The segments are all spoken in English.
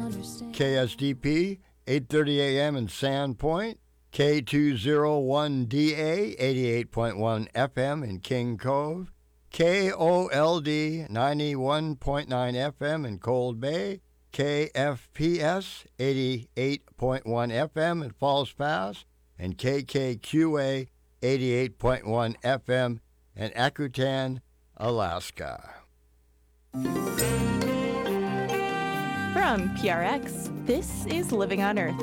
KSDP, 8:30 a.m. in Sandpoint, K201DA, 88.1 FM in King Cove, KOLD, 91.9 FM in Cold Bay, KFPS, 88.1 FM in Falls Pass, and KKQA, 88.1 FM in Akutan, Alaska. From PRX, this is Living on Earth.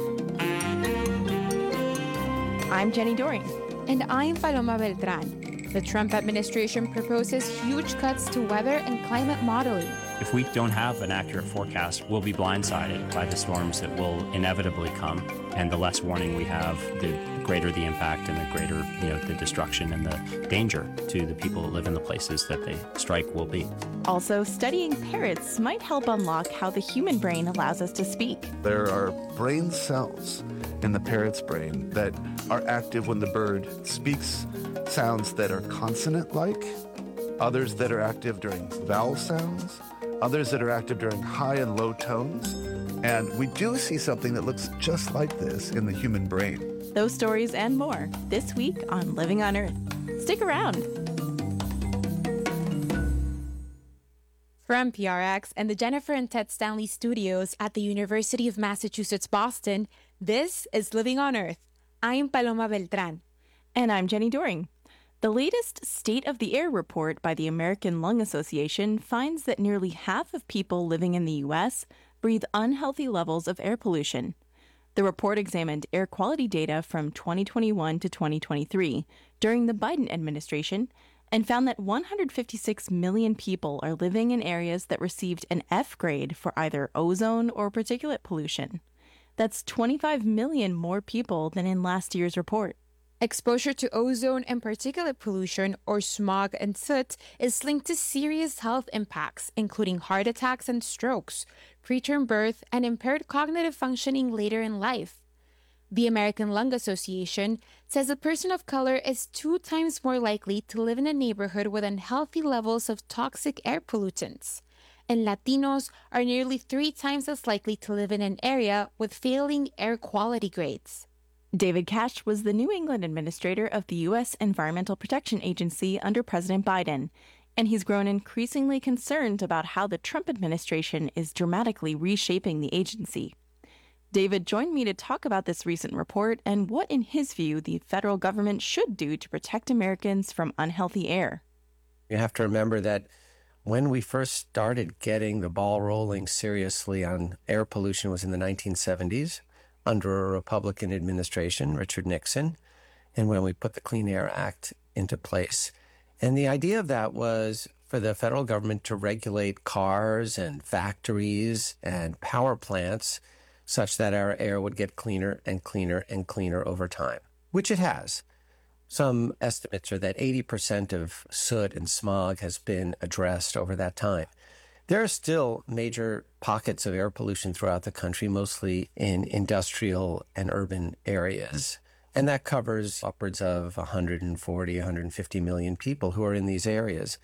I'm Jenny Doring. And I'm Paloma Beltran. The Trump administration proposes huge cuts to weather and climate modeling. If we don't have an accurate forecast, we'll be blindsided by the storms that will inevitably come. And the less warning we have, the greater the impact and the greater, the destruction and the danger to the people that live in the places that they strike will be. Also, studying parrots might help unlock how the human brain allows us to speak. There are brain cells in the parrot's brain that are active when the bird speaks sounds that are consonant-like, others that are active during vowel sounds, others that are active during high and low tones. And we do see something that looks just like this in the human brain. Those stories and more this week on Living on Earth. Stick around. From PRX and the Jennifer and Ted Stanley studios at the University of Massachusetts, Boston, this is Living on Earth. I'm Paloma Beltran. And I'm Jenny Doring. The latest State of the Air report by the American Lung Association finds that nearly half of people living in the U.S. breathe unhealthy levels of air pollution. The report examined air quality data from 2021 to 2023 during the Biden administration and found that 156 million people are living in areas that received an F grade for either ozone or particulate pollution. That's 25 million more people than in last year's report. Exposure to ozone and particulate pollution, or smog and soot, is linked to serious health impacts, including heart attacks and strokes, preterm birth, and impaired cognitive functioning later in life. The American Lung Association says a person of color is 2 times more likely to live in a neighborhood with unhealthy levels of toxic air pollutants, and Latinos are nearly 3 times as likely to live in an area with failing air quality grades. David Cash was the New England administrator of the U.S. Environmental Protection Agency under President Biden, and he's grown increasingly concerned about how the Trump administration is dramatically reshaping the agency. David joined me to talk about this recent report and what, in his view, the federal government should do to protect Americans from unhealthy air. You have to remember that when we first started getting the ball rolling seriously on air pollution was in the 1970s. Under a Republican administration, Richard Nixon, and when we put the Clean Air Act into place. And the idea of that was for the federal government to regulate cars and factories and power plants such that our air would get cleaner and cleaner and cleaner over time, which it has. Some estimates are that 80% of soot and smog has been addressed over that time. There are still major pockets of air pollution throughout the country, mostly in industrial and urban areas. And that covers upwards of 140, 150 million people who are in these areas.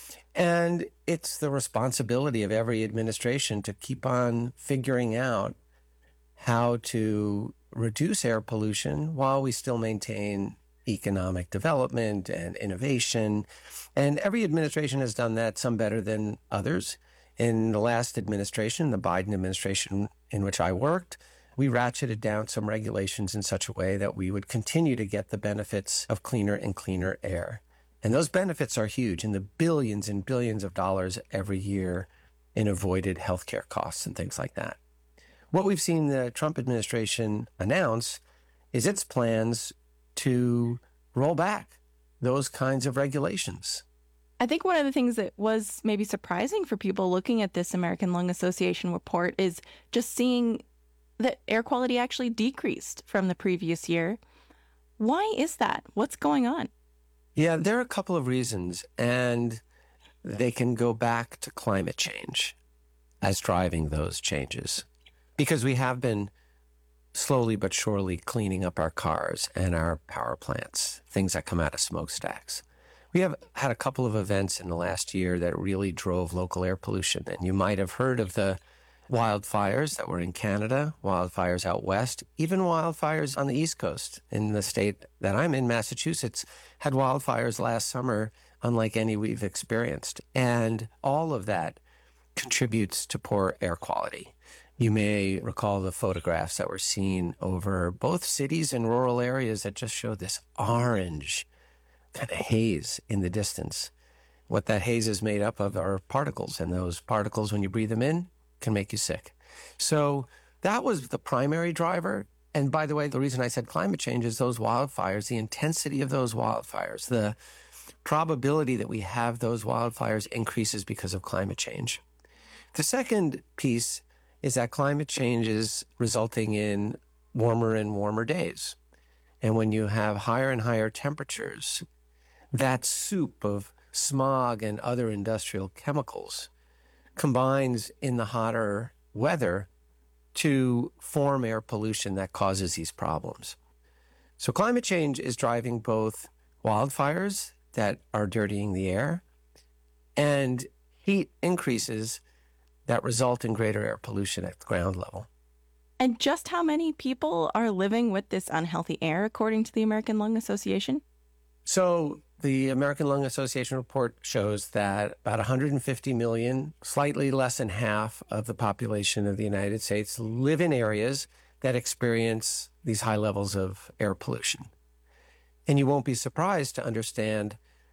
And it's the responsibility of every administration to keep on figuring out how to reduce air pollution while we still maintain economic development and innovation. And every administration has done that, some better than others. In the last administration, the Biden administration in which I worked, we ratcheted down some regulations in such a way that we would continue to get the benefits of cleaner and cleaner air. And those benefits are huge, in the billions and billions of dollars every year in avoided healthcare costs and things like that. What we've seen the Trump administration announce is its plans to roll back those kinds of regulations. I think one of the things that was maybe surprising for people looking at this American Lung Association report is just seeing that air quality actually decreased from the previous year. Why is that? What's going on? Yeah, there are a couple of reasons, and they can go back to climate change as driving those changes. Because we have been slowly but surely cleaning up our cars and our power plants, things that come out of smokestacks. We have had a couple of events in the last year that really drove local air pollution. And you might have heard of the wildfires that were in Canada, wildfires out west, even wildfires on the East Coast. In the state that I'm in, Massachusetts, had wildfires last summer unlike any we've experienced. And all of that contributes to poor air quality. You may recall the photographs that were seen over both cities and rural areas that just show this orange kind of haze in the distance. What that haze is made up of are particles, and those particles, when you breathe them in, can make you sick. So that was the primary driver. And by the way, the reason I said climate change is those wildfires, the intensity of those wildfires, the probability that we have those wildfires increases because of climate change. The second piece is that climate change is resulting in warmer and warmer days. And when you have higher and higher temperatures, that soup of smog and other industrial chemicals combines in the hotter weather to form air pollution that causes these problems. So climate change is driving both wildfires that are dirtying the air and heat increases that result in greater air pollution at the ground level. And just how many people are living with this unhealthy air, according to the American Lung Association? So the American Lung Association report shows that about 150 million, slightly less than half of the population of the United States, live in areas that experience these high levels of air pollution. And you won't be surprised to understand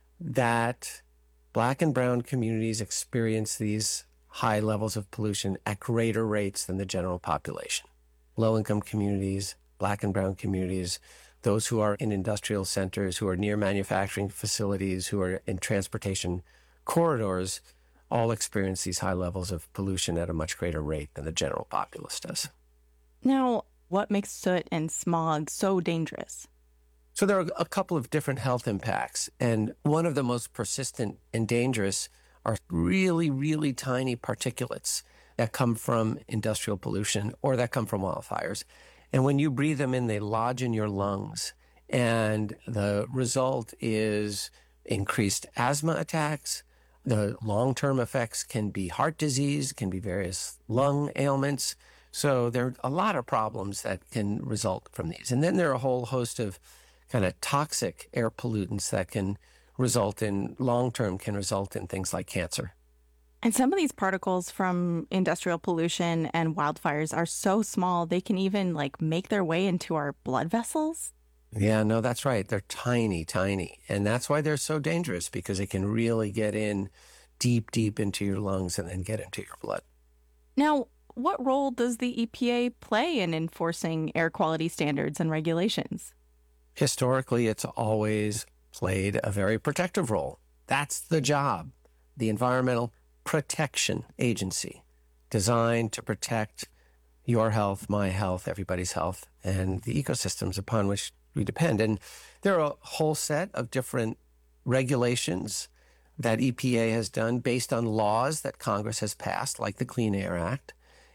that Black and brown communities experience these high levels of pollution at greater rates than the general population. Low-income communities, Black and brown communities, those who are in industrial centers, who are near manufacturing facilities, who are in transportation corridors, all experience these high levels of pollution at a much greater rate than the general populace does. Now, what makes soot and smog so dangerous? So there are a couple of different health impacts, and one of the most persistent and dangerous are really, really tiny particulates that come from industrial pollution or that come from wildfires. And when you breathe them in, they lodge in your lungs. And the result is increased asthma attacks. The long-term effects can be heart disease, can be various lung ailments. So there are a lot of problems that can result from these. And then there are a whole host of kind of toxic air pollutants that can result in, long-term, can result in things like cancer. And some of these particles from industrial pollution and wildfires are so small, they can even make their way into our blood vessels. Yeah, no, that's right. They're tiny, tiny. And that's why they're so dangerous, because they can really get in deep, deep into your lungs and then get into your blood. Now, what role does the EPA play in enforcing air quality standards and regulations? Historically, it's always played a very protective role. That's the job. The Environmental Protection Agency, designed to protect your health, my health, everybody's health, and the ecosystems upon which we depend. And there are a whole set of different regulations that EPA has done based on laws that Congress has passed, like the Clean Air Act.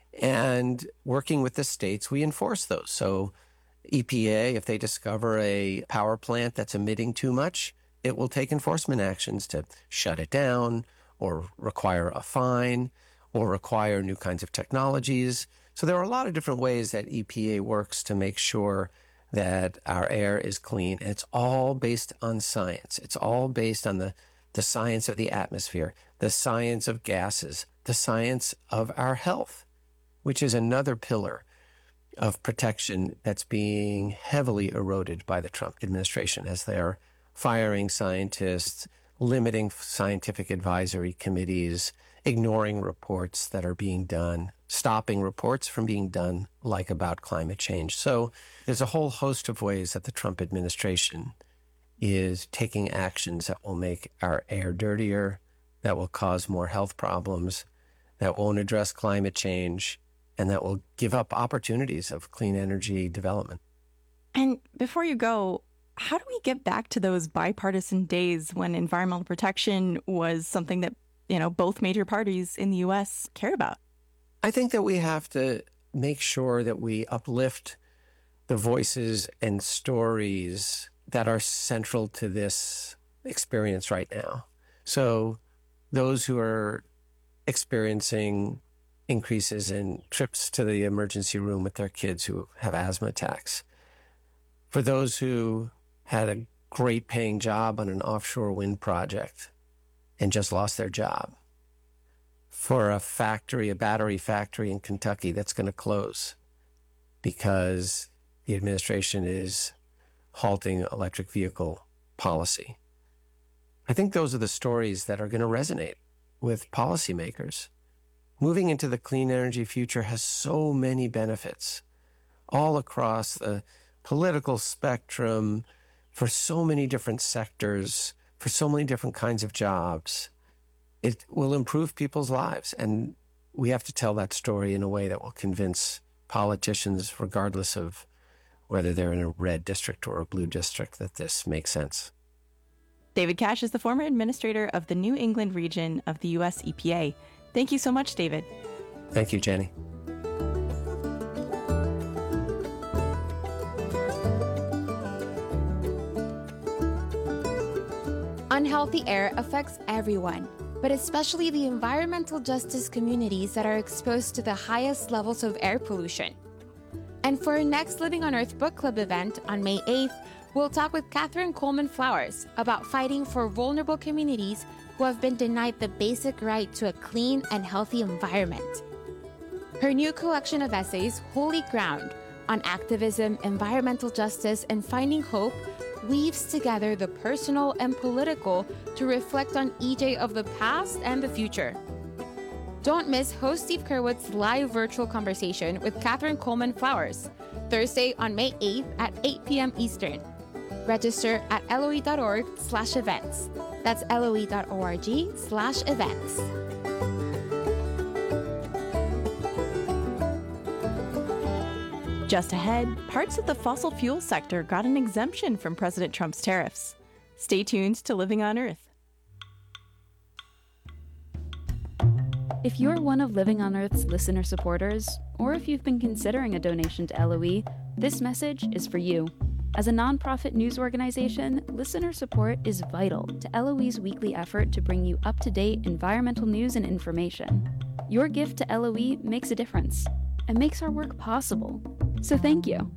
And working with the states, we enforce those. So EPA, if they discover a power plant that's emitting too much, it will take enforcement actions to shut it down or require a fine or require new kinds of technologies. So there are a lot of different ways that EPA works to make sure that our air is clean. And it's all based on science. It's all based on the science of the atmosphere, the science of gases, the science of our health, which is another pillar of protection that's being heavily eroded by the Trump administration as they're firing scientists, limiting scientific advisory committees, ignoring reports that are being done, stopping reports from being done, like about climate change. So there's a whole host of ways that the Trump administration is taking actions that will make our air dirtier, that will cause more health problems, that won't address climate change, and that will give up opportunities of clean energy development. And before you go, how do we get back to those bipartisan days when environmental protection was something that, both major parties in the U.S. cared about? I think that we have to make sure that we uplift the voices and stories that are central to this experience right now. So those who are experiencing increases in trips to the emergency room with their kids who have asthma attacks. For those who had a great paying job on an offshore wind project and just lost their job. For a battery factory in Kentucky that's going to close because the administration is halting electric vehicle policy. I think those are the stories that are going to resonate with policymakers. Moving into the clean energy future has so many benefits all across the political spectrum, for so many different sectors, for so many different kinds of jobs. It will improve people's lives. And we have to tell that story in a way that will convince politicians, regardless of whether they're in a red district or a blue district, that this makes sense. David Cash is the former administrator of the New England region of the U.S. EPA. Thank you so much, David. Thank you, Jenny. Unhealthy air affects everyone, but especially the environmental justice communities that are exposed to the highest levels of air pollution. And for our next Living on Earth book club event on May 8th, we'll talk with Katherine Coleman Flowers about fighting for vulnerable communities who have been denied the basic right to a clean and healthy environment. Her new collection of essays, Holy Ground, on activism, environmental justice, and finding hope, weaves together the personal and political to reflect on EJ of the past and the future. Don't miss host Steve Kerwood's live virtual conversation with Katherine Coleman Flowers, Thursday on May 8th at 8 p.m. Eastern. Register at loe.org/events. That's loe.org/events. Just ahead, parts of the fossil fuel sector got an exemption from President Trump's tariffs. Stay tuned to Living on Earth. If you're one of Living on Earth's listener supporters, or if you've been considering a donation to LOE, this message is for you. As a nonprofit news organization, listener support is vital to LOE's weekly effort to bring you up-to-date environmental news and information. Your gift to LOE makes a difference and makes our work possible. So thank you.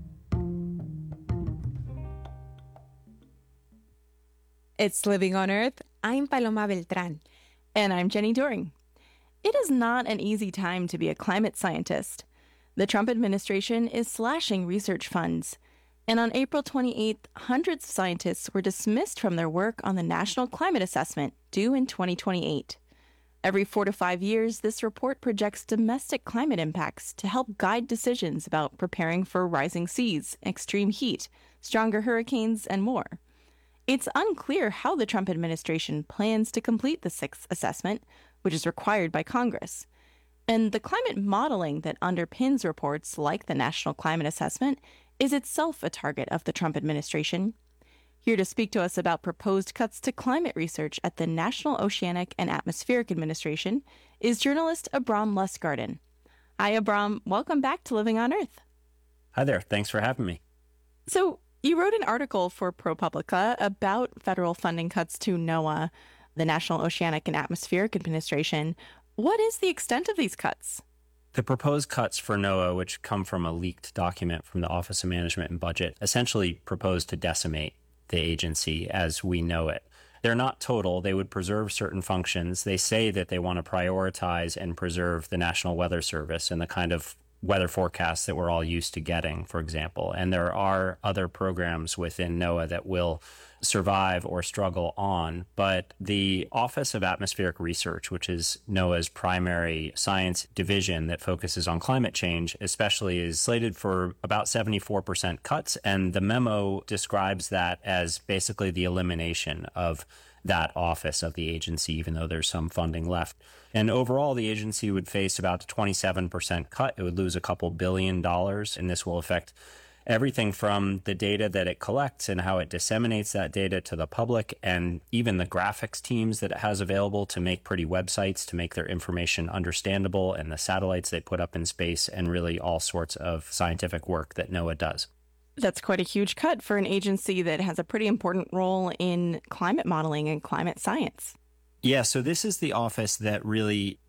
It's Living on Earth. I'm Paloma Beltran. And I'm Jenny Doering. It is not an easy time to be a climate scientist. The Trump administration is slashing research funds. And on April 28th, hundreds of scientists were dismissed from their work on the National Climate Assessment, due in 2028. Every 4 to 5 years, this report projects domestic climate impacts to help guide decisions about preparing for rising seas, extreme heat, stronger hurricanes, and more. It's unclear how the Trump administration plans to complete the sixth assessment, which is required by Congress. And the climate modeling that underpins reports like the National Climate Assessment is itself a target of the Trump administration. Here to speak to us about proposed cuts to climate research at the National Oceanic and Atmospheric Administration is journalist Abram Lustgarten. Hi, Abram. Welcome back to Living on Earth. Hi there. Thanks for having me. So you wrote an article for ProPublica about federal funding cuts to NOAA, the National Oceanic and Atmospheric Administration. What is the extent of these cuts? The proposed cuts for NOAA, which come from a leaked document from the Office of Management and Budget, essentially propose to decimate the agency as we know it. They're not total. They would preserve certain functions. They say that they want to prioritize and preserve the National Weather Service and the kind of weather forecasts that we're all used to getting, for example. And there are other programs within NOAA that will survive or struggle on. But the Office of Atmospheric Research, which is NOAA's primary science division that focuses on climate change, especially, is slated for about 74% cuts. And the memo describes that as basically the elimination of that office of the agency, even though there's some funding left. And overall, the agency would face about a 27% cut. It would lose a couple $2 billion, and this will affect everything from the data that it collects and how it disseminates that data to the public, and even the graphics teams that it has available to make pretty websites to make their information understandable, and the satellites they put up in space, and really all sorts of scientific work that NOAA does. That's quite a huge cut for an agency that has a pretty important role in climate modeling and climate science. Yeah, so this is the office that really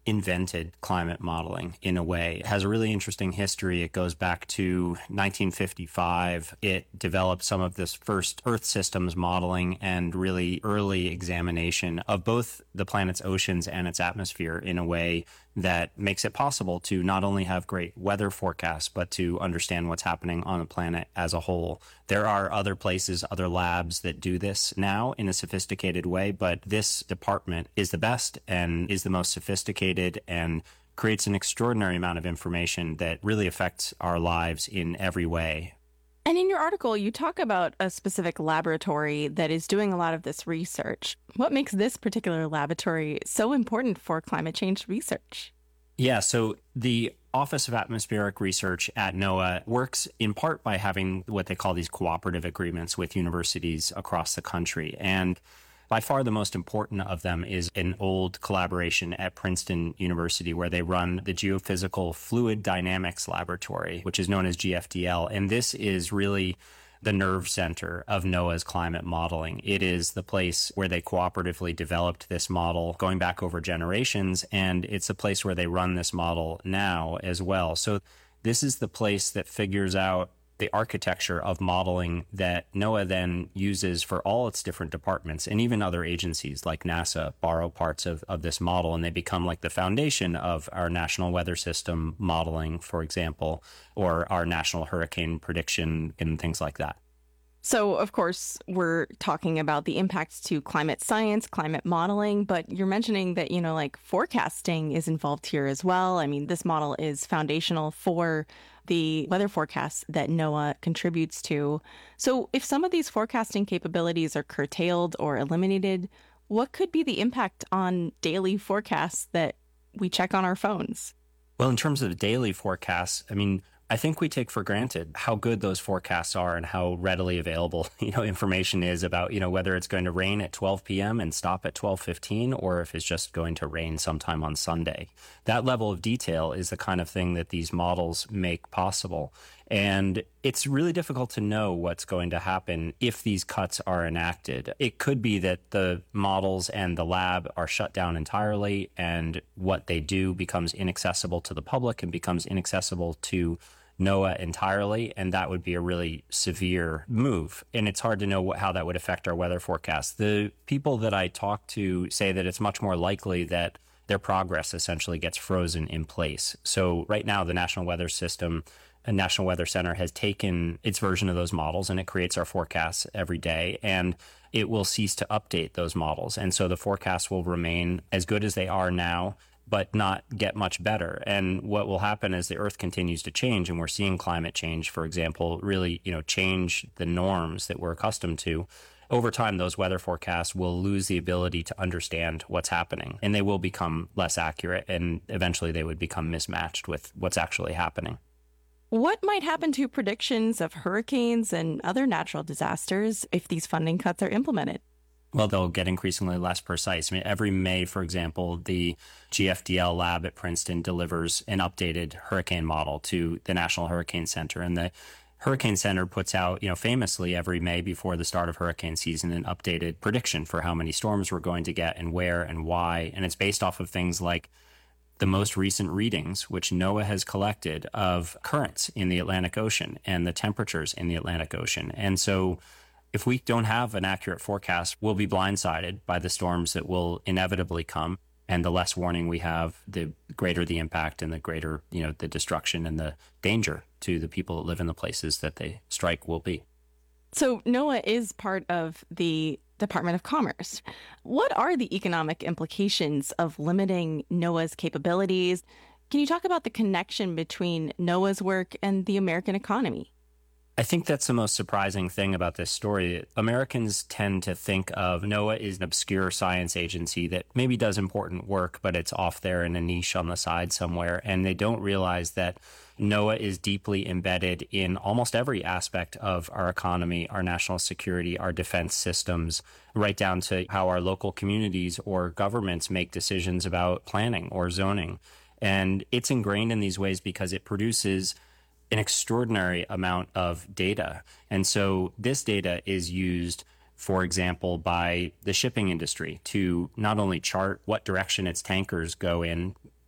invented climate modeling in a way. It has a really interesting history. It goes back to 1955. It developed some of this first Earth systems modeling and really early examination of both the planet's oceans and its atmosphere in a way that makes it possible to not only have great weather forecasts, but to understand what's happening on the planet as a whole. There are other places, other labs that do this now in a sophisticated way, but this department is the best and is the most sophisticated and creates an extraordinary amount of information that really affects our lives in every way. And in your article, you talk about a specific laboratory that is doing a lot of this research. What makes this particular laboratory so important for climate change research? Yeah, so the Office of Atmospheric Research at NOAA works in part by having what they call these cooperative agreements with universities across the country. And by far the most important of them is an old collaboration at Princeton University where they run the Geophysical Fluid Dynamics Laboratory, which is known as GFDL. And this is really the nerve center of NOAA's climate modeling. It is the place where they cooperatively developed this model going back over generations, and it's the place where they run this model now as well. So this is the place that figures out the architecture of modeling that NOAA then uses for all its different departments, and even other agencies like NASA borrow parts of this model, and they become like the foundation of our National Weather System modeling, for example, or our national hurricane prediction and things like that. So, of course, we're talking about the impacts to climate science, climate modeling, but you're mentioning that, like forecasting is involved here as well. I mean, this model is foundational for the weather forecasts that NOAA contributes to. So if some of these forecasting capabilities are curtailed or eliminated, what could be the impact on daily forecasts that we check on our phones? Well, in terms of the daily forecasts, I think we take for granted how good those forecasts are and how readily available, information is about, whether it's going to rain at 12 p.m. and stop at 12:15, or if it's just going to rain sometime on Sunday. That level of detail is the kind of thing that these models make possible. And it's really difficult to know what's going to happen if these cuts are enacted. It could be that the models and the lab are shut down entirely, and what they do becomes inaccessible to the public and becomes inaccessible to NOAA entirely, and that would be a really severe move. And it's hard to know how that would affect our weather forecast. The people that I talk to say that it's much more likely that their progress essentially gets frozen in place. So right now, the National Weather System and National Weather Center has taken its version of those models, and it creates our forecasts every day, and it will cease to update those models. And so the forecasts will remain as good as they are now, but not get much better. And what will happen as the Earth continues to change, and we're seeing climate change, for example, really, change the norms that we're accustomed to. Over time, those weather forecasts will lose the ability to understand what's happening, and they will become less accurate, and eventually they would become mismatched with what's actually happening. What might happen to predictions of hurricanes and other natural disasters if these funding cuts are implemented? Well, they'll get increasingly less precise. Every May, for example, the GFDL lab at Princeton delivers an updated hurricane model to the National Hurricane Center. And the Hurricane Center puts out, famously every May before the start of hurricane season, an updated prediction for how many storms we're going to get and where and why. And it's based off of things like the most recent readings, which NOAA has collected, of currents in the Atlantic Ocean and the temperatures in the Atlantic Ocean. And so if we don't have an accurate forecast, we'll be blindsided by the storms that will inevitably come. And the less warning we have, the greater the impact and the greater, the destruction and the danger to the people that live in the places that they strike will be. So NOAA is part of the Department of Commerce. What are the economic implications of limiting NOAA's capabilities? Can you talk about the connection between NOAA's work and the American economy? I think that's the most surprising thing about this story. Americans tend to think of NOAA as an obscure science agency that maybe does important work, but it's off there in a niche on the side somewhere. And they don't realize that NOAA is deeply embedded in almost every aspect of our economy, our national security, our defense systems, right down to how our local communities or governments make decisions about planning or zoning. And it's ingrained in these ways because it produces an extraordinary amount of data. And so this data is used, for example, by the shipping industry to not only chart what direction its tankers go in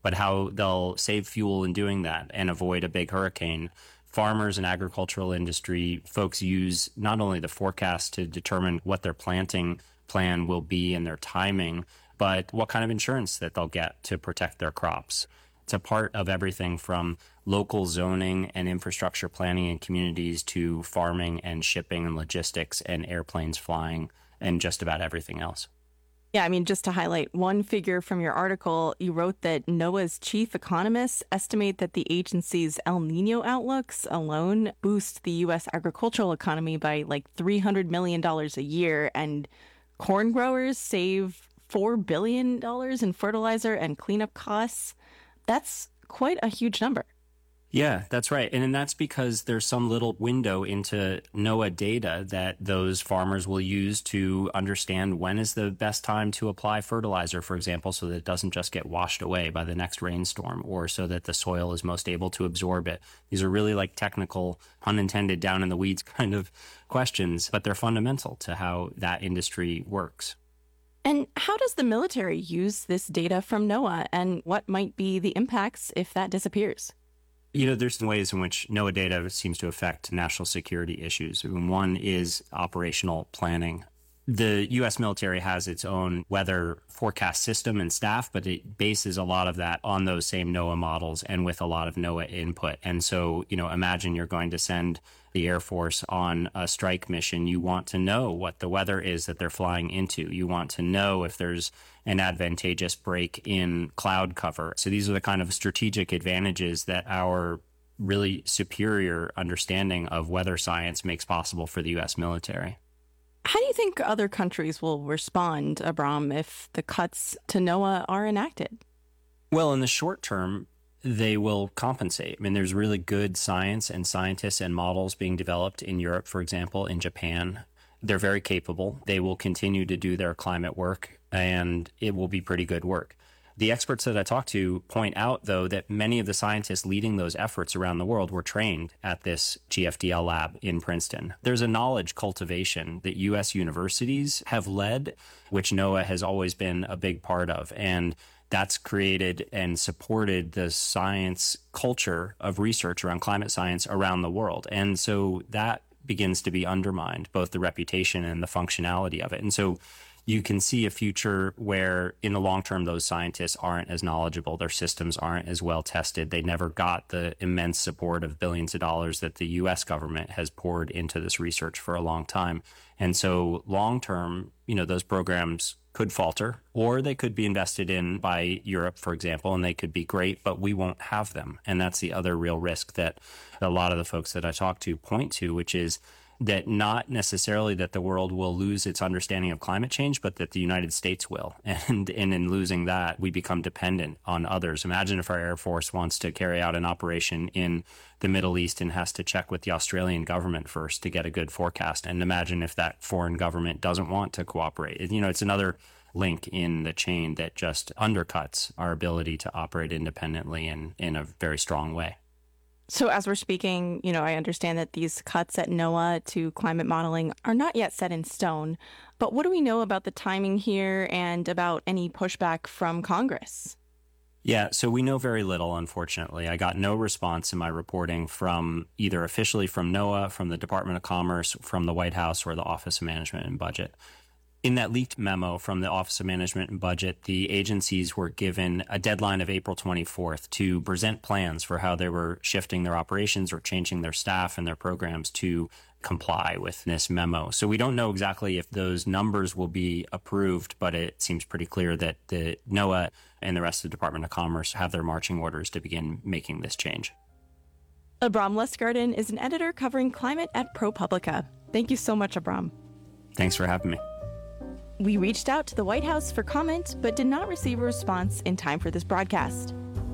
but how they'll save fuel in doing that and avoid a big hurricane. Farmers and agricultural industry folks use not only the forecast to determine what their planting plan will be and their timing, but what kind of insurance that they'll get to protect their crops. It's a part of everything from local zoning and infrastructure planning in communities to farming and shipping and logistics and airplanes flying and just about everything else. Yeah, I mean, just to highlight one figure from your article, you wrote that NOAA's chief economists estimate that the agency's El Nino outlooks alone boost the U.S. agricultural economy by like $300 million a year, and corn growers save $4 billion in fertilizer and cleanup costs. That's quite a huge number. Yeah, that's right. And that's because there's some little window into NOAA data that those farmers will use to understand when is the best time to apply fertilizer, for example, so that it doesn't just get washed away by the next rainstorm, or so that the soil is most able to absorb it. These are really like technical, unintended, down in the weeds kind of questions, but they're fundamental to how that industry works. And how does the military use this data from NOAA, and what might be the impacts if that disappears? There's ways in which NOAA data seems to affect national security issues. One is operational planning. The U.S. military has its own weather forecast system and staff, but it bases a lot of that on those same NOAA models and with a lot of NOAA input. And so, imagine you're going to send the Air Force on a strike mission. You want to know what the weather is that they're flying into. You want to know if there's an advantageous break in cloud cover. So these are the kind of strategic advantages that our really superior understanding of weather science makes possible for the U.S. military. How do you think other countries will respond, Abram, if the cuts to NOAA are enacted? Well, in the short term, they will compensate. I mean, there's really good science and scientists and models being developed in Europe, for example, in Japan. They're very capable. They will continue to do their climate work, and it will be pretty good work. The experts that I talked to point out, though, that many of the scientists leading those efforts around the world were trained at this GFDL lab in Princeton. There's a knowledge cultivation that U.S. universities have led, which NOAA has always been a big part of. And that's created and supported the science culture of research around climate science around the world. And so that begins to be undermined, both the reputation and the functionality of it. And so you can see a future where in the long term, those scientists aren't as knowledgeable. Their systems aren't as well tested. They never got the immense support of billions of dollars that the U.S. government has poured into this research for a long time. And so long term, those programs could falter, or they could be invested in by Europe, for example, and they could be great, but we won't have them. And that's the other real risk that a lot of the folks that I talk to point to, which is that not necessarily that the world will lose its understanding of climate change, but that the United States will. And in losing that, we become dependent on others. Imagine if our Air Force wants to carry out an operation in the Middle East and has to check with the Australian government first to get a good forecast. And imagine if that foreign government doesn't want to cooperate. It's another link in the chain that just undercuts our ability to operate independently and in a very strong way. So as we're speaking, I understand that these cuts at NOAA to climate modeling are not yet set in stone. But what do we know about the timing here and about any pushback from Congress? Yeah, so we know very little, unfortunately. I got no response in my reporting from either officially from NOAA, from the Department of Commerce, from the White House, or the Office of Management and Budget. In that leaked memo from the Office of Management and Budget, the agencies were given a deadline of April 24th to present plans for how they were shifting their operations or changing their staff and their programs to comply with this memo. So we don't know exactly if those numbers will be approved, but it seems pretty clear that the NOAA and the rest of the Department of Commerce have their marching orders to begin making this change. Abram Lustgarten is an editor covering climate at ProPublica. Thank you so much, Abram. Thanks for having me. We reached out to the White House for comment, but did not receive a response in time for this broadcast.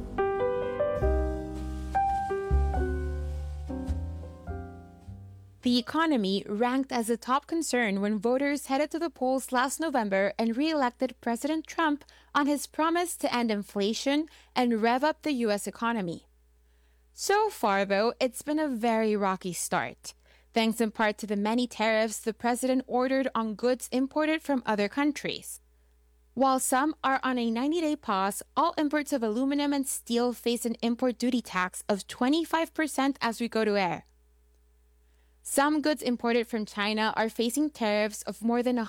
The economy ranked as a top concern when voters headed to the polls last November and re-elected President Trump on his promise to end inflation and rev up the U.S. economy. So far, though, it's been a very rocky start, thanks in part to the many tariffs the president ordered on goods imported from other countries. While some are on a 90-day pause, all imports of aluminum and steel face an import duty tax of 25% as we go to air. Some goods imported from China are facing tariffs of more than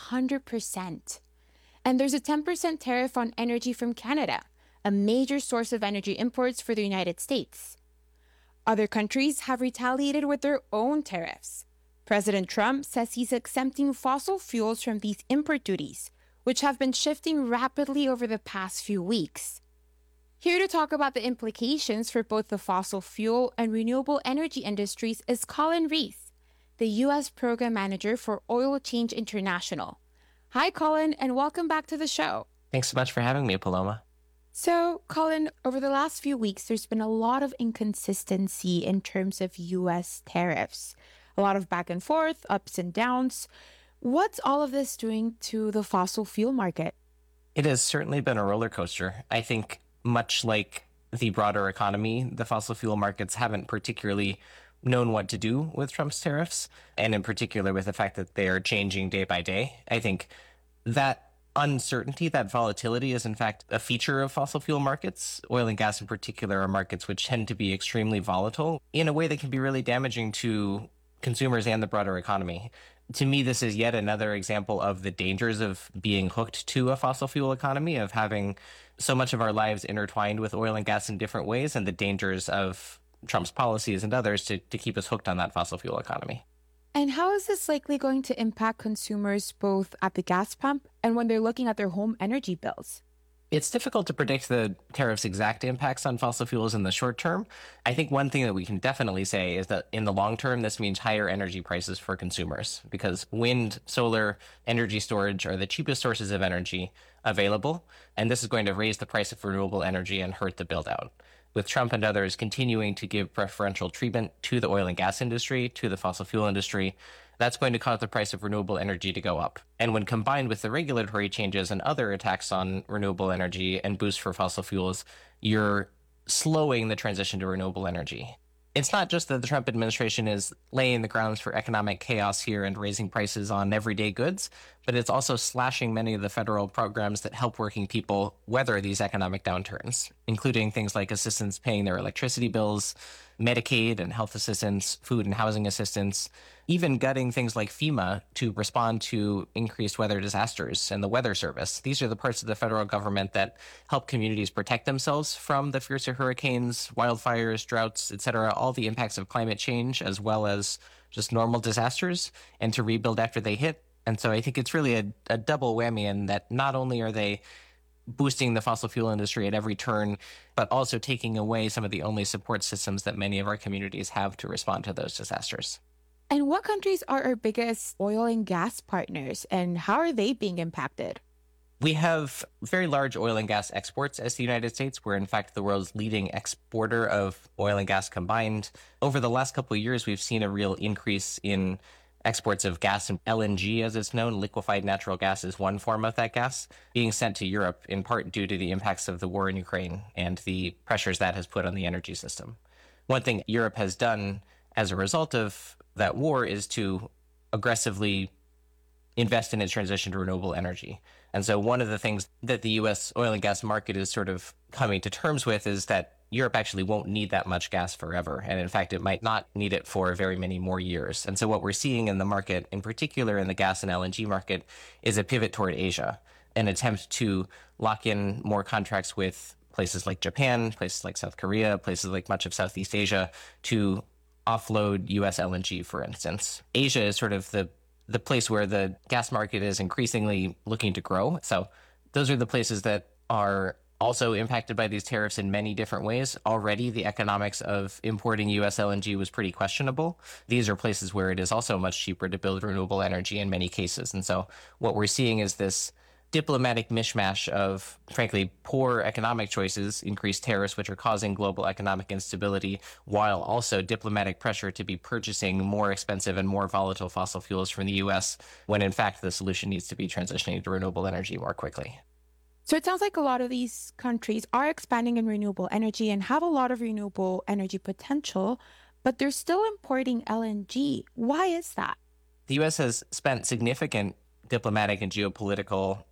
100%. And there's a 10% tariff on energy from Canada, a major source of energy imports for the United States. Other countries have retaliated with their own tariffs. President Trump says he's exempting fossil fuels from these import duties, which have been shifting rapidly over the past few weeks. Here to talk about the implications for both the fossil fuel and renewable energy industries is Colin Reese, the U.S. Program Manager for Oil Change International. Hi, Colin, and welcome back to the show. Thanks so much for having me, Paloma. So, Colin, over the last few weeks, there's been a lot of inconsistency in terms of U.S. tariffs. A lot of back and forth, ups and downs. What's all of this doing to the fossil fuel market? It has certainly been a roller coaster. I think much like the broader economy, the fossil fuel markets haven't particularly known what to do with Trump's tariffs, and in particular with the fact that they are changing day by day. I think that uncertainty, that volatility is in fact a feature of fossil fuel markets. Oil and gas in particular are markets which tend to be extremely volatile in a way that can be really damaging to consumers and the broader economy. To me, this is yet another example of the dangers of being hooked to a fossil fuel economy, of having so much of our lives intertwined with oil and gas in different ways, and the dangers of Trump's policies and others to keep us hooked on that fossil fuel economy. And how is this likely going to impact consumers both at the gas pump and when they're looking at their home energy bills? It's difficult to predict the tariffs' exact impacts on fossil fuels in the short term. I think one thing that we can definitely say is that in the long term, this means higher energy prices for consumers because wind, solar, energy storage are the cheapest sources of energy available. And this is going to raise the price of renewable energy and hurt the build out. With Trump and others continuing to give preferential treatment to the oil and gas industry, to the fossil fuel industry, that's going to cause the price of renewable energy to go up. And when combined with the regulatory changes and other attacks on renewable energy and boosts for fossil fuels, you're slowing the transition to renewable energy. It's not just that the Trump administration is laying the grounds for economic chaos here and raising prices on everyday goods, but it's also slashing many of the federal programs that help working people weather these economic downturns, including things like assistance paying their electricity bills, Medicaid and health assistance, food and housing assistance, even gutting things like FEMA to respond to increased weather disasters and the Weather Service. These are the parts of the federal government that help communities protect themselves from the fiercer hurricanes, wildfires, droughts, etc., all the impacts of climate change, as well as just normal disasters, and to rebuild after they hit. And so I think it's really a double whammy in that not only are they boosting the fossil fuel industry at every turn, but also taking away some of the only support systems that many of our communities have to respond to those disasters. And what countries are our biggest oil and gas partners, and how are they being impacted? We have very large oil and gas exports as the United States. We're, in fact, the world's leading exporter of oil and gas combined. Over the last couple of years, we've seen a real increase in exports of gas and LNG, as it's known. Liquefied natural gas is one form of that gas being sent to Europe, in part due to the impacts of the war in Ukraine and the pressures that has put on the energy system. One thing Europe has done as a result of that war is to aggressively invest in its transition to renewable energy. And so one of the things that the U.S. oil and gas market is sort of coming to terms with is that Europe actually won't need that much gas forever. And in fact, it might not need it for very many more years. And so what we're seeing in the market, in particular in the gas and LNG market, is a pivot toward Asia, an attempt to lock in more contracts with places like Japan, places like South Korea, places like much of Southeast Asia to offload U.S. LNG, for instance. Asia is sort of the place where the gas market is increasingly looking to grow. So those are the places that are also impacted by these tariffs in many different ways. Already, the economics of importing U.S. LNG was pretty questionable. These are places where it is also much cheaper to build renewable energy in many cases. And so what we're seeing is this diplomatic mishmash of, frankly, poor economic choices, increased tariffs, which are causing global economic instability, while also diplomatic pressure to be purchasing more expensive and more volatile fossil fuels from the U.S., when in fact the solution needs to be transitioning to renewable energy more quickly. So it sounds like a lot of these countries are expanding in renewable energy and have a lot of renewable energy potential, but they're still importing LNG. Why is that? The U.S. has spent significant diplomatic and geopolitical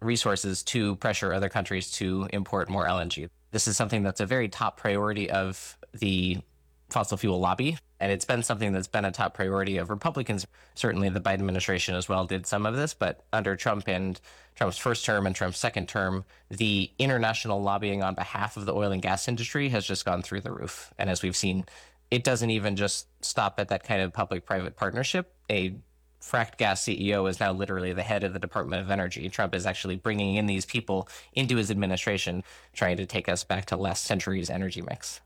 resources to pressure other countries to import more LNG. This is something that's a very top priority of the fossil fuel lobby, and it's been something that's been a top priority of Republicans. Certainly the Biden administration as well did some of this, but under Trump and Trump's first term and Trump's second term, the international lobbying on behalf of the oil and gas industry has just gone through the roof. And as we've seen, it doesn't even just stop at that kind of public-private partnership. A fracked gas CEO is now literally the head of the Department of Energy. Trump is actually bringing in these people into his administration, trying to take us back to last century's energy mix.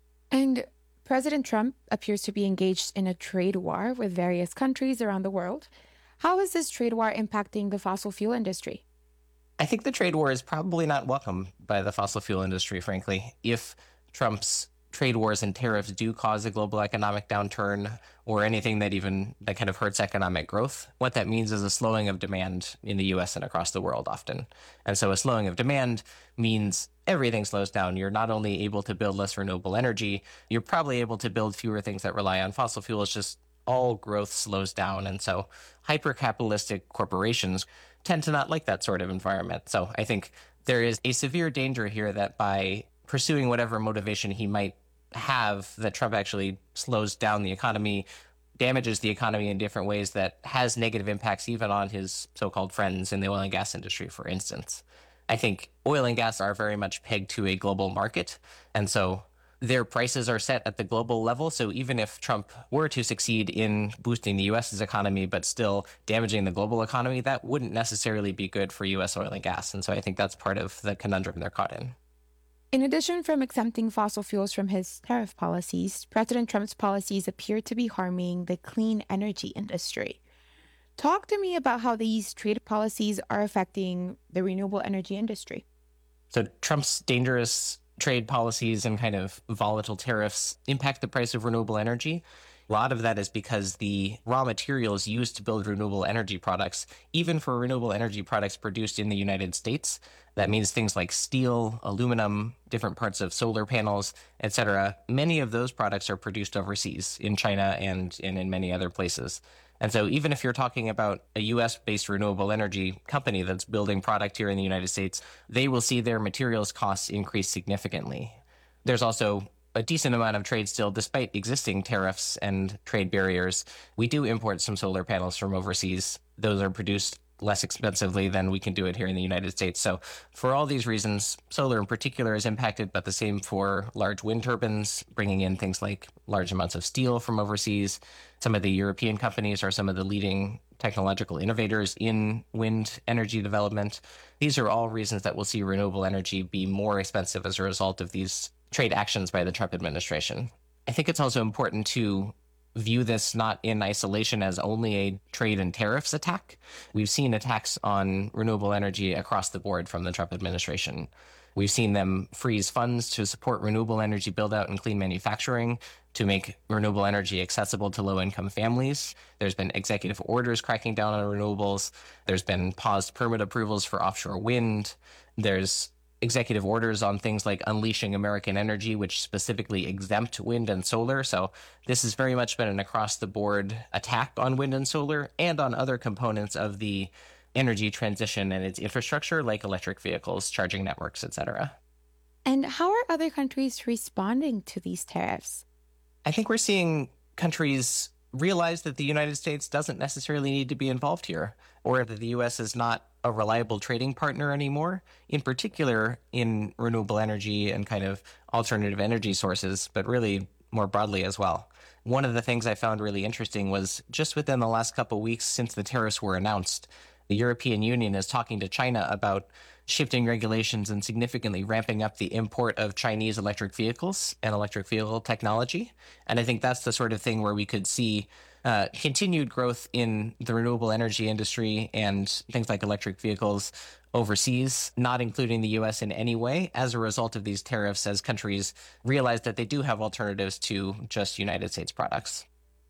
And President Trump appears to be engaged in a trade war with various countries around the world. How is this trade war impacting the fossil fuel industry? I think the trade war is probably not welcome by the fossil fuel industry, frankly. If Trump's trade wars and tariffs do cause a global economic downturn or anything that kind of hurts economic growth, what that means is a slowing of demand in the US and across the world often. And so a slowing of demand means everything slows down. You're not only able to build less renewable energy, you're probably able to build fewer things that rely on fossil fuels. Just all growth slows down. And so hyper-capitalistic corporations tend to not like that sort of environment. So I think there is a severe danger here that by pursuing whatever motivation he might have, that Trump actually slows down the economy, damages the economy in different ways that has negative impacts even on his so-called friends in the oil and gas industry, for instance. I think oil and gas are very much pegged to a global market, and so their prices are set at the global level. So even if Trump were to succeed in boosting the U.S.'s economy but still damaging the global economy, that wouldn't necessarily be good for U.S. oil and gas. And so I think that's part of the conundrum they're caught in. In addition from exempting fossil fuels from his tariff policies, President Trump's policies appear to be harming the clean energy industry. Talk to me about how these trade policies are affecting the renewable energy industry. So Trump's dangerous trade policies and kind of volatile tariffs impact the price of renewable energy. A lot of that is because the raw materials used to build renewable energy products, even for renewable energy products produced in the United States, that means things like steel, aluminum, different parts of solar panels, etc. Many of those products are produced overseas in China and in many other places. And so even if you're talking about a US-based renewable energy company that's building product here in the United States, they will see their materials costs increase significantly. There's also a decent amount of trade still, despite existing tariffs and trade barriers. We do import some solar panels from overseas. Those are produced less expensively than we can do it here in the United States. So for all these reasons, solar in particular is impacted, but the same for large wind turbines, bringing in things like large amounts of steel from overseas. Some of the European companies are some of the leading technological innovators in wind energy development. These are all reasons that we'll see renewable energy be more expensive as a result of these trade actions by the Trump administration. I think it's also important to view this not in isolation as only a trade and tariffs attack. We've seen attacks on renewable energy across the board from the Trump administration. We've seen them freeze funds to support renewable energy build-out and clean manufacturing, to make renewable energy accessible to low-income families. There's been executive orders cracking down on renewables. There's been paused permit approvals for offshore wind. There's executive orders on things like Unleashing American Energy, which specifically exempt wind and solar. So this has very much been an across-the-board attack on wind and solar and on other components of the energy transition and its infrastructure, like electric vehicles, charging networks, etc. And how are other countries responding to these tariffs? I think we're seeing countries realize that the United States doesn't necessarily need to be involved here, or that the U.S. is not a reliable trading partner anymore, in particular in renewable energy and kind of alternative energy sources, but really more broadly as well. One of the things I found really interesting was just within the last couple of weeks since the tariffs were announced, the European Union is talking to China about shifting regulations and significantly ramping up the import of Chinese electric vehicles and electric vehicle technology. And I think that's the sort of thing where we could see continued growth in the renewable energy industry and things like electric vehicles overseas, not including the U.S. in any way, as a result of these tariffs, as countries realize that they do have alternatives to just United States products.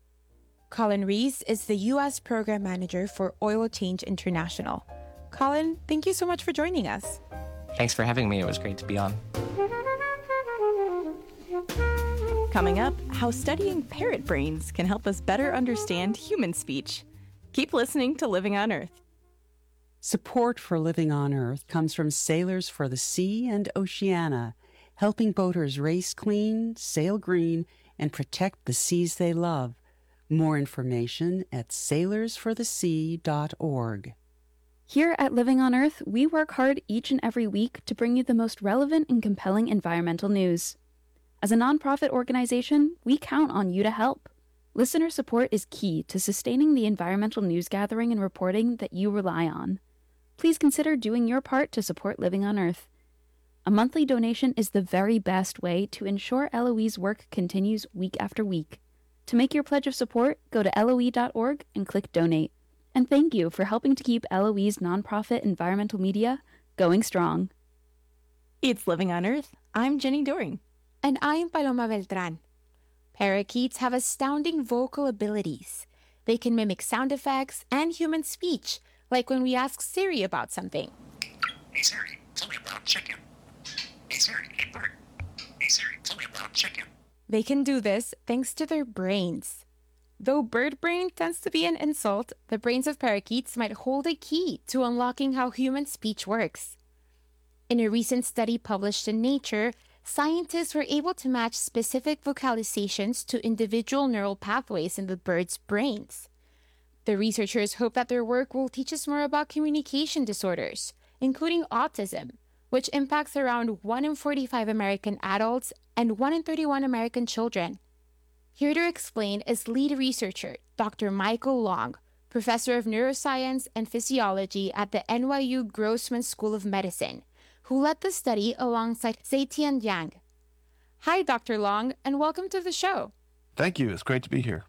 Colin Rees is the U.S. Program Manager for Oil Change International. Colin, thank you so much for joining us. Thanks for having me. It was great to be on. Coming up, how studying parrot brains can help us better understand human speech. Keep listening to Living on Earth. Support for Living on Earth comes from Sailors for the Sea and Oceana, helping boaters race clean, sail green, and protect the seas they love. More information at sailorsforthesea.org. Here at Living on Earth, we work hard each and every week to bring you the most relevant and compelling environmental news. As a nonprofit organization, we count on you to help. Listener support is key to sustaining the environmental news gathering and reporting that you rely on. Please consider doing your part to support Living on Earth. A monthly donation is the very best way to ensure LOE's work continues week after week. To make your pledge of support, go to LOE.org and click Donate. And thank you for helping to keep LOE's nonprofit environmental media going strong. It's Living on Earth. I'm Jenny Doring. And I'm Paloma Beltran. Parakeets have astounding vocal abilities. They can mimic sound effects and human speech, like when we ask Siri about something. Hey Siri, tell me about chicken. Hey Siri, hey bird. Hey Siri, tell me about chicken. They can do this thanks to their brains. Though bird brain tends to be an insult, the brains of parakeets might hold a key to unlocking how human speech works. In a recent study published in Nature, scientists were able to match specific vocalizations to individual neural pathways in the birds' brains. The researchers hope that their work will teach us more about communication disorders, including autism, which impacts around 1 in 45 American adults and 1 in 31 American children. Here to explain is lead researcher Dr. Michael Long, professor of neuroscience and physiology at the NYU Grossman School of Medicine, who led the study alongside Zetian Yang. Hi, Dr. Long, and welcome to the show. Thank you. It's great to be here.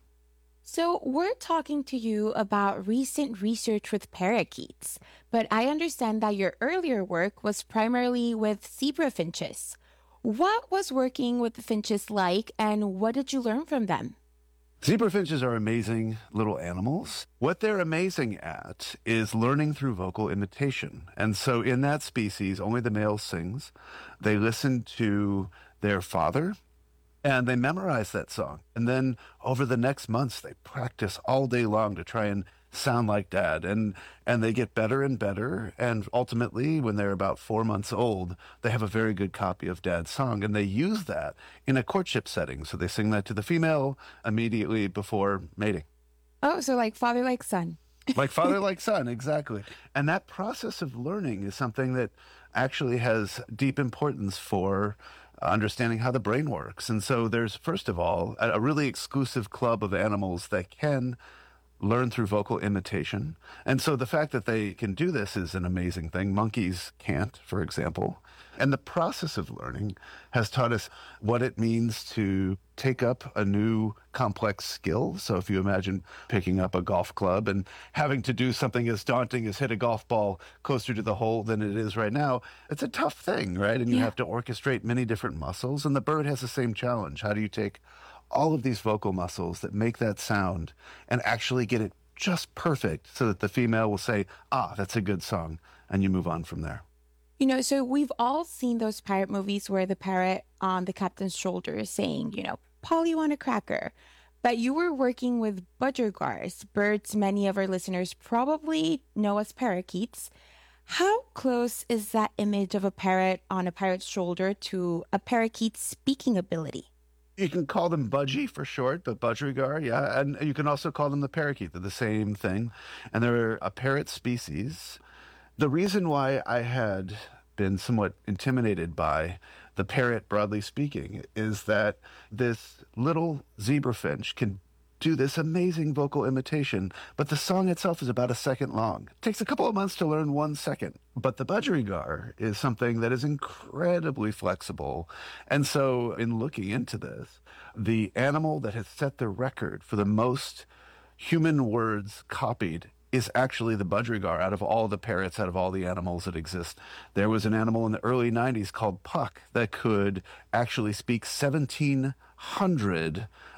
So we're talking to you about recent research with parakeets, but I understand that your earlier work was primarily with zebra finches. What was working with the finches like, and what did you learn from them? Zebra finches are amazing little animals. What they're amazing at is learning through vocal imitation. And so in that species, only the male sings. They listen to their father, and they memorize that song. And then over the next months, they practice all day long to try and sound like dad. And they get better and better. And ultimately, when they're about 4 months old, they have a very good copy of dad's song. And they use that in a courtship setting. So they sing that to the female immediately before mating. Oh, so like father, like son. Like father, like son, exactly. And that process of learning is something that actually has deep importance for understanding how the brain works. And so there's, first of all, a really exclusive club of animals that can learn through vocal imitation. And so the fact that they can do this is an amazing thing. Monkeys can't, for example. And the process of learning has taught us what it means to take up a new complex skill. So if you imagine picking up a golf club and having to do something as daunting as hit a golf ball closer to the hole than it is right now, it's a tough thing, right? And you have to orchestrate many different muscles. And the bird has the same challenge. How do you take all of these vocal muscles that make that sound and actually get it just perfect so that the female will say, ah, that's a good song, and you move on from there? You know, so we've all seen those pirate movies where the parrot on the captain's shoulder is saying, you know, Paul, you want a cracker? But you were working with budgergars, birds many of our listeners probably know as parakeets. How close is that image of a parrot on a pirate's shoulder to a parakeet's speaking ability? You can call them budgie for short, but budgerigar, yeah. And you can also call them the parakeet. They're the same thing. And they're a parrot species. The reason why I had been somewhat intimidated by the parrot, broadly speaking, is that this little zebra finch can do this amazing vocal imitation, but the song itself is about a second long. It takes a couple of months to learn 1 second. But the budgerigar is something that is incredibly flexible. And so in looking into this, the animal that has set the record for the most human words copied is actually the budgerigar out of all the parrots, out of all the animals that exist. There was an animal in the early 90s called Puck that could actually speak 1,700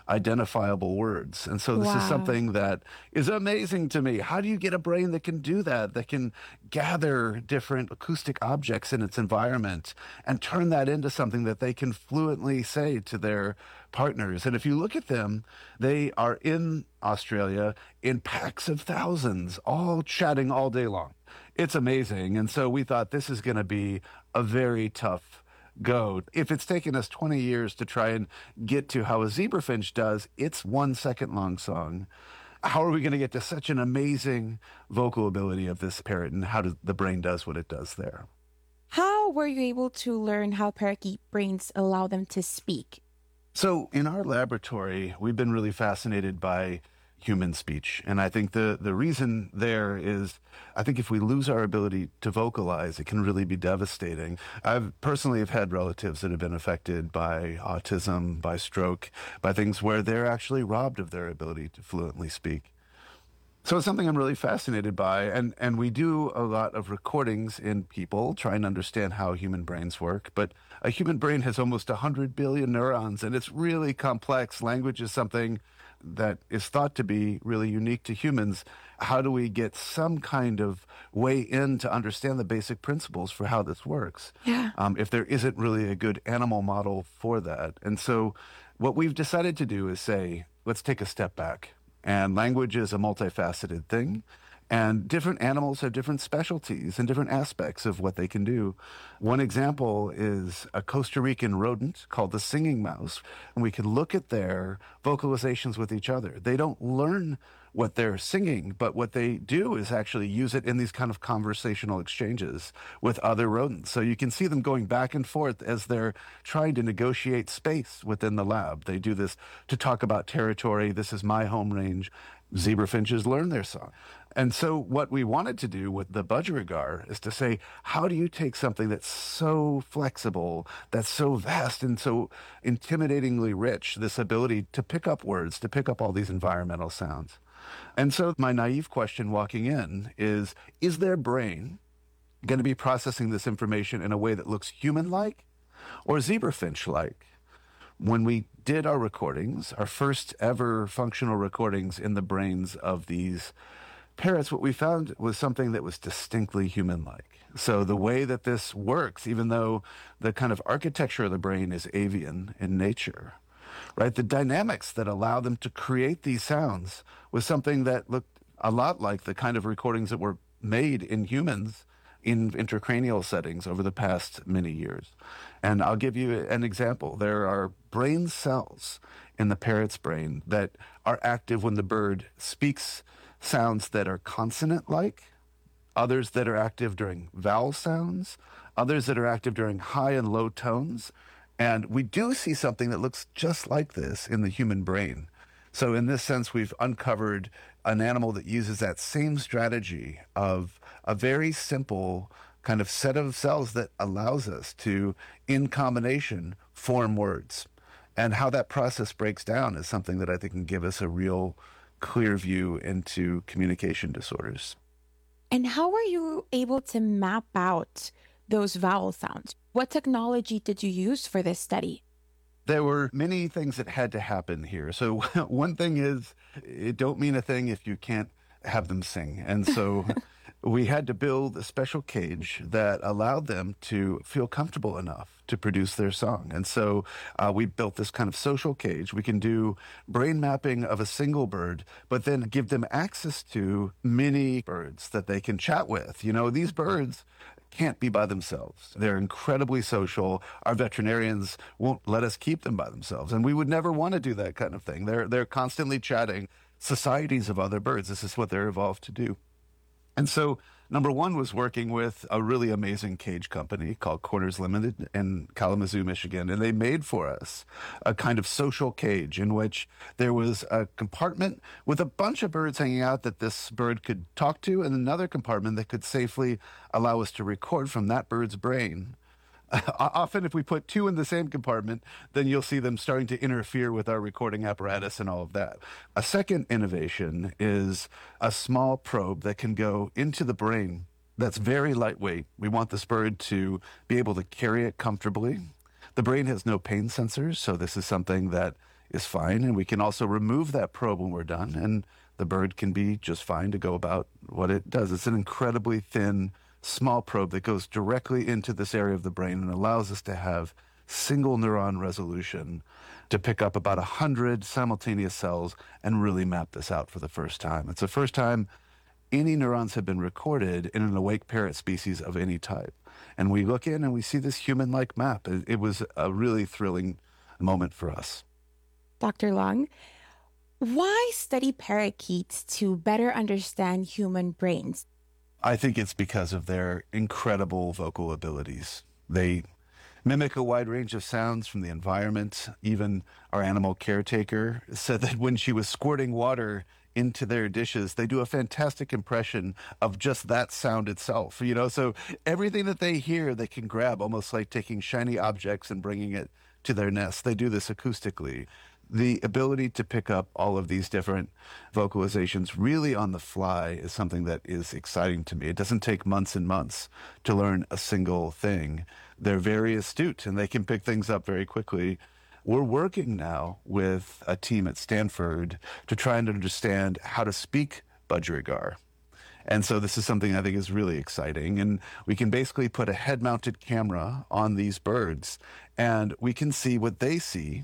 identifiable words. And so this is something that is amazing to me. How do you get a brain that can do that can gather different acoustic objects in its environment and turn that into something that they can fluently say to their partners? And if you look at them, they are in Australia in packs of thousands, all chatting all day long. It's amazing. And so we thought this is going to be a very tough go. If it's taken us 20 years to try and get to how a zebrafinch does its 1 second long song, how are we going to get to such an amazing vocal ability of this parrot, and how the brain does what it does there? How were you able to learn how parakeet brains allow them to speak? So in our laboratory, we've been really fascinated by human speech. And I think the reason there is, I think if we lose our ability to vocalize, it can really be devastating. I've personally have had relatives that have been affected by autism, by stroke, by things where they're actually robbed of their ability to fluently speak. So it's something I'm really fascinated by, and we do a lot of recordings in people, trying to understand how human brains work. But a human brain has almost 100 billion neurons, and it's really complex. Language is something that is thought to be really unique to humans. How do we get some kind of way in to understand the basic principles for how this works? If there isn't really a good animal model for that. And so what we've decided to do is say, let's take a step back. And language is a multifaceted thing. And different animals have different specialties and different aspects of what they can do. One example is a Costa Rican rodent called the singing mouse. And we can look at their vocalizations with each other. They don't learn what they're singing, but what they do is actually use it in these kind of conversational exchanges with other rodents. So you can see them going back and forth as they're trying to negotiate space within the lab. They do this to talk about territory. This is my home range. Zebra finches learn their song. And so what we wanted to do with the budgerigar is to say, how do you take something that's so flexible, that's so vast and so intimidatingly rich, this ability to pick up words, to pick up all these environmental sounds? And so my naive question walking in is their brain going to be processing this information in a way that looks human-like or zebrafinch-like? When we did our recordings, our first ever functional recordings in the brains of these parrots, what we found was something that was distinctly human-like. So the way that this works, even though the kind of architecture of the brain is avian in nature, right? The dynamics that allow them to create these sounds was something that looked a lot like the kind of recordings that were made in humans in intracranial settings over the past many years. And I'll give you an example. There are brain cells in the parrot's brain that are active when the bird speaks sounds that are consonant-like, others that are active during vowel sounds, others that are active during high and low tones. And we do see something that looks just like this in the human brain. So in this sense, we've uncovered an animal that uses that same strategy of a very simple kind of set of cells that allows us to, in combination, form words. And how that process breaks down is something that I think can give us a real clear view into communication disorders. And how were you able to map out those vowel sounds? What technology did you use for this study? There were many things that had to happen here. So one thing is, it don't mean a thing if you can't have them sing. And so we had to build a special cage that allowed them to feel comfortable enough to produce their song. And so we built this kind of social cage. We can do brain mapping of a single bird, but then give them access to many birds that they can chat with. You know, these birds can't be by themselves. They're incredibly social. Our veterinarians won't let us keep them by themselves. And we would never want to do that kind of thing. They're constantly chatting. Societies of other birds. This is what they're evolved to do. And so number one was working with a really amazing cage company called Corners Limited in Kalamazoo, Michigan. And they made for us a kind of social cage in which there was a compartment with a bunch of birds hanging out that this bird could talk to, and another compartment that could safely allow us to record from that bird's brain. Often if we put two in the same compartment, then you'll see them starting to interfere with our recording apparatus and all of that. A second innovation is a small probe that can go into the brain that's very lightweight. We want this bird to be able to carry it comfortably. The brain has no pain sensors, so this is something that is fine. And we can also remove that probe when we're done, and the bird can be just fine to go about what it does. It's an incredibly thin, small probe that goes directly into this area of the brain and allows us to have single neuron resolution to pick up about 100 simultaneous cells and really map this out for the first time. It's the first time any neurons have been recorded in an awake parrot species of any type. And we look in and we see this human-like map. It was a really thrilling moment for us. Dr. Long, why study parakeets to better understand human brains? I think it's because of their incredible vocal abilities. They mimic a wide range of sounds from the environment. Even our animal caretaker said that when she was squirting water into their dishes, they do a fantastic impression of just that sound itself. So everything that they hear, they can grab, almost like taking shiny objects and bringing it to their nest. They do this acoustically. The ability to pick up all of these different vocalizations really on the fly is something that is exciting to me. It doesn't take months and months to learn a single thing. They're very astute and they can pick things up very quickly. We're working now with a team at Stanford to try and understand how to speak budgerigar. And so this is something I think is really exciting. And we can basically put a head-mounted camera on these birds and we can see what they see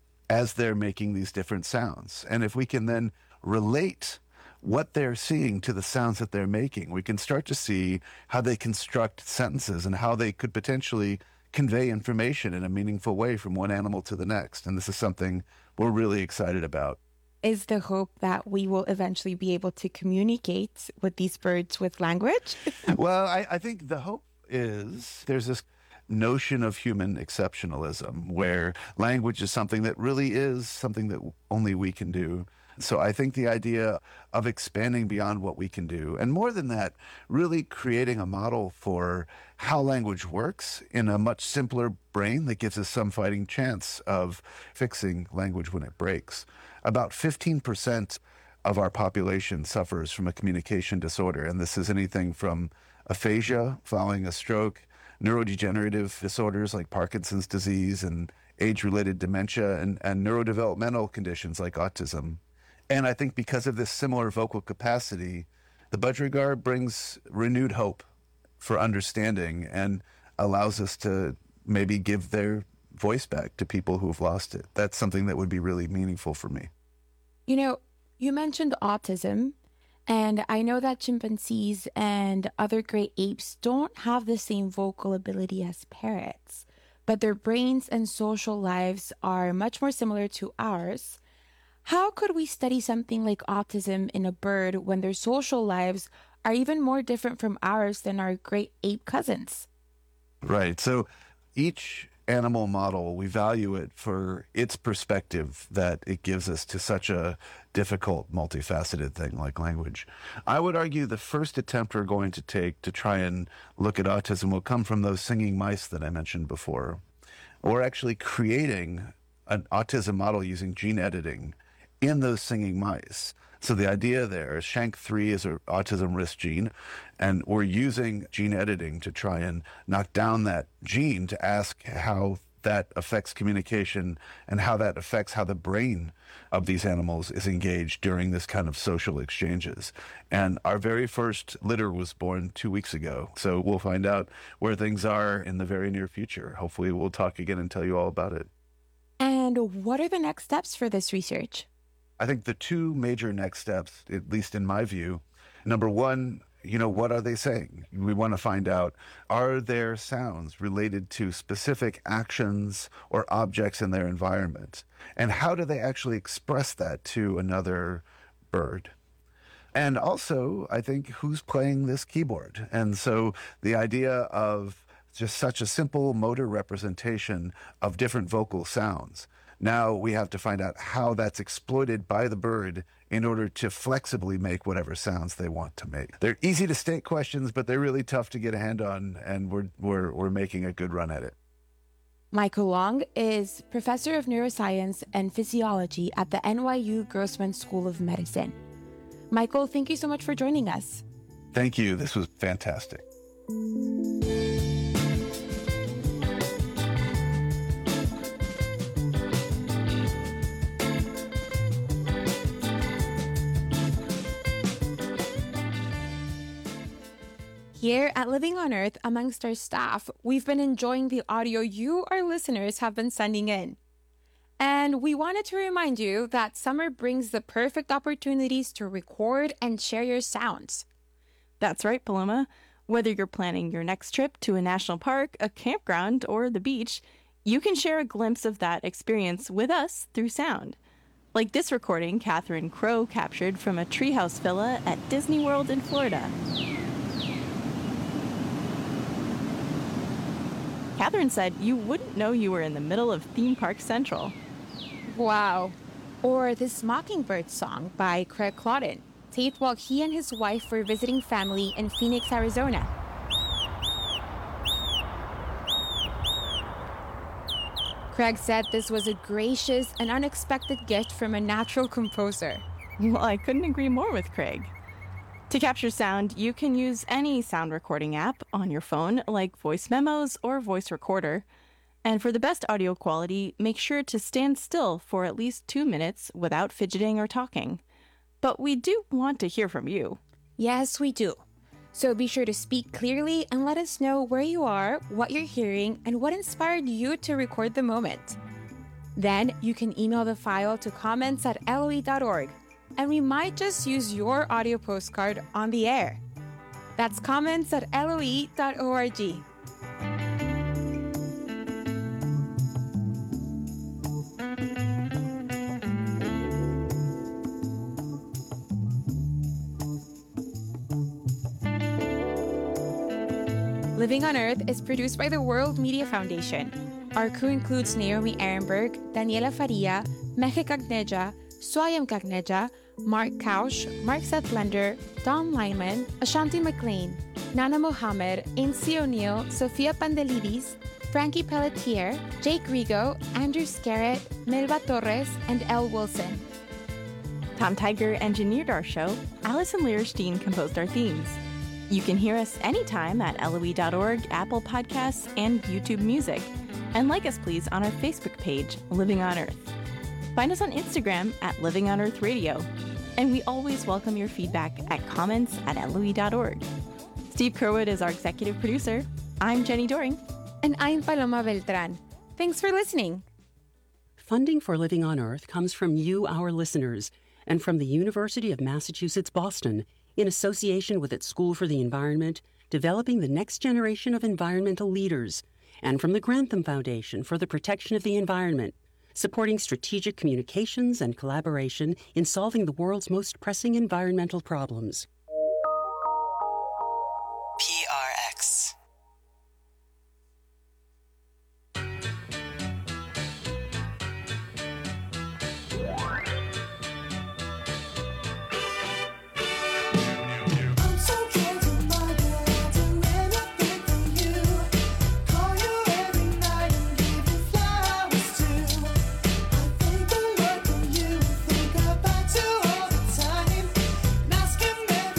as they're making these different sounds. And if we can then relate what they're seeing to the sounds that they're making, we can start to see how they construct sentences and how they could potentially convey information in a meaningful way from one animal to the next. And this is something we're really excited about. Is the hope that we will eventually be able to communicate with these birds with language? Well, I think the hope is there's this notion of human exceptionalism where language is something that really is something that only we can do. So I think the idea of expanding beyond what we can do, and more than that, really creating a model for how language works in a much simpler brain that gives us some fighting chance of fixing language when it breaks. About 15% of our population suffers from a communication disorder, and this is anything from aphasia following a stroke, neurodegenerative disorders like Parkinson's disease and age-related dementia, and neurodevelopmental conditions like autism. And I think because of this similar vocal capacity, the budgerigar brings renewed hope for understanding and allows us to maybe give their voice back to people who've lost it. That's something that would be really meaningful for me. You mentioned autism, and I know that chimpanzees and other great apes don't have the same vocal ability as parrots, but their brains and social lives are much more similar to ours. How could we study something like autism in a bird when their social lives are even more different from ours than our great ape cousins? Right. So each animal model, we value it for its perspective that it gives us to such a difficult, multifaceted thing like language. I would argue the first attempt we're going to take to try and look at autism will come from those singing mice that I mentioned before. We're actually creating an autism model using gene editing in those singing mice. So the idea there is SHANK3 is an autism risk gene, and we're using gene editing to try and knock down that gene to ask how that affects communication and how that affects how the brain of these animals is engaged during this kind of social exchanges. And our very first litter was born 2 weeks ago. So we'll find out where things are in the very near future. Hopefully we'll talk again and tell you all about it. And what are the next steps for this research? I think the two major next steps, at least in my view, number one, what are they saying? We want to find out, are their sounds related to specific actions or objects in their environment? And how do they actually express that to another bird? And also, I think, who's playing this keyboard? And so the idea of just such a simple motor representation of different vocal sounds. Now we have to find out how that's exploited by the bird in order to flexibly make whatever sounds they want to make. They're easy to state questions, but they're really tough to get a hand on, and we're making a good run at it. Michael Long is professor of neuroscience and physiology at the NYU Grossman School of Medicine. Michael, thank you so much for joining us. Thank you. This was fantastic. Here at Living on Earth, amongst our staff, we've been enjoying the audio you, our listeners, have been sending in. And we wanted to remind you that summer brings the perfect opportunities to record and share your sounds. That's right, Paloma. Whether you're planning your next trip to a national park, a campground, or the beach, you can share a glimpse of that experience with us through sound. Like this recording Catherine Crow captured from a treehouse villa at Disney World in Florida. Catherine said you wouldn't know you were in the middle of Theme Park Central. Wow. Or this Mockingbird song by Craig Claudin, taped while he and his wife were visiting family in Phoenix, Arizona. Craig said this was a gracious and unexpected gift from a natural composer. Well, I couldn't agree more with Craig. To capture sound, you can use any sound recording app on your phone, like Voice Memos or Voice Recorder. And for the best audio quality, make sure to stand still for at least 2 minutes without fidgeting or talking. But we do want to hear from you. Yes, we do. So be sure to speak clearly and let us know where you are, what you're hearing, and what inspired you to record the moment. Then you can email the file to comments@LOE.org, and we might just use your audio postcard on the air. That's comments@LOE.org. Living on Earth is produced by the World Media Foundation. Our crew includes Naomi Ehrenberg, Daniela Faria, Meche Cagneja, Swayam Cagneja, Mark Kausch, Mark Seth Lender, Don Lyman, Ashanti McLean, Nana Mohammed, Ainsley O'Neill, Sofia Pandelidis, Frankie Pelletier, Jake Rigo, Andrew Scarrett, Melba Torres, and Elle Wilson. Tom Tiger engineered our show. Allison Lierstein composed our themes. You can hear us anytime at LOE.org, Apple Podcasts, and YouTube Music. And like us, please, on our Facebook page, Living on Earth. Find us on Instagram at Living on Earth Radio. And we always welcome your feedback at comments@LOE.org. Steve Kerwood is our executive producer. I'm Jenny Doring. And I'm Paloma Beltran. Thanks for listening. Funding for Living on Earth comes from you, our listeners, and from the University of Massachusetts, Boston, in association with its School for the Environment, developing the next generation of environmental leaders, and from the Grantham Foundation for the Protection of the Environment, supporting strategic communications and collaboration in solving the world's most pressing environmental problems. PRX. Asking them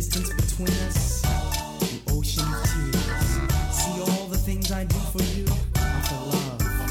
distance between us, the ocean of tears. See all the things I do for you are for love.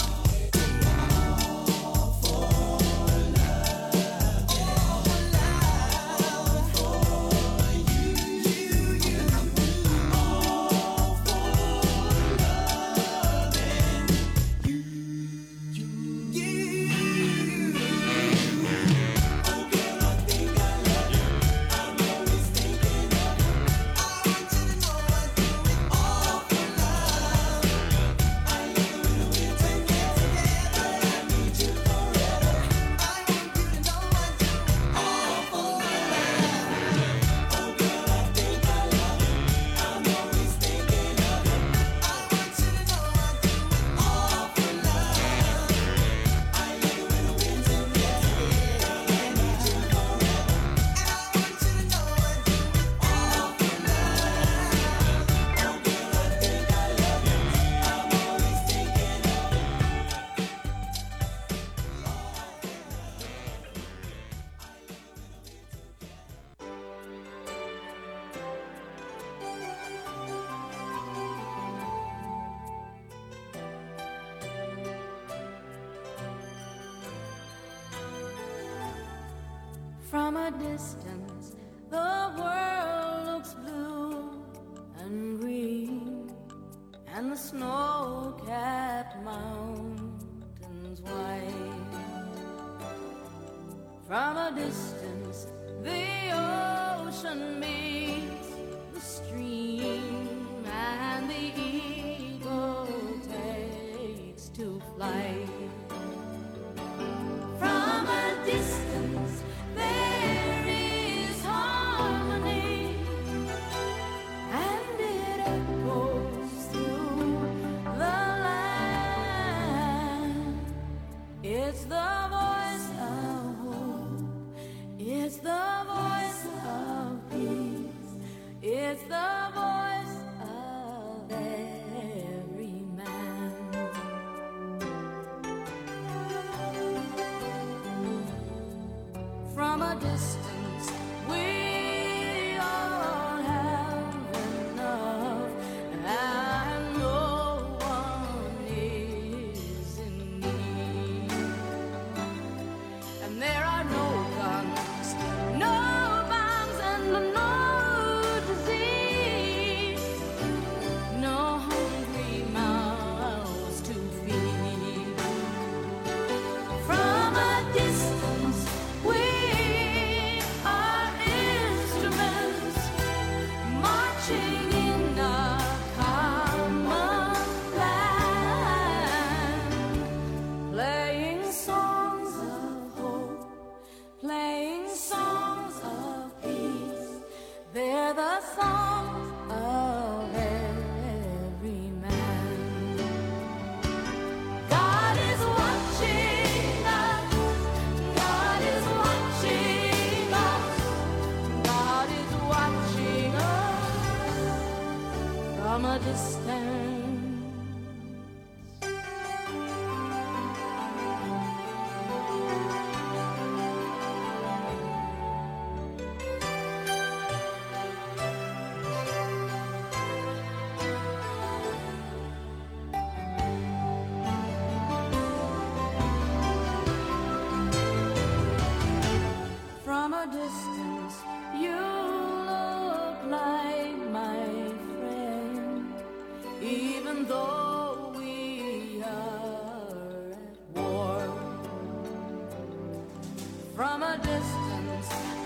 From a distance, the world looks blue and green, and the snow-capped mountains white. From a distance, the ocean meets the stream, and the eagle takes to flight. From a distance, there is harmony, and it echoes through the land. It's the voice of hope, it's the voice of peace, it's the voice of every man. From a distance, we all have enough, and no one is in need. And there are no guns, no bombs, and no disease, no hungry mouths to feed. From a distance, we are instruments marching in a common land, playing songs of hope, playing songs of peace. They're the songs of every man. God is watching us. God is watching us. God is watching us from a distance. From a distance, you look like my friend, even though we are at war. From a distance,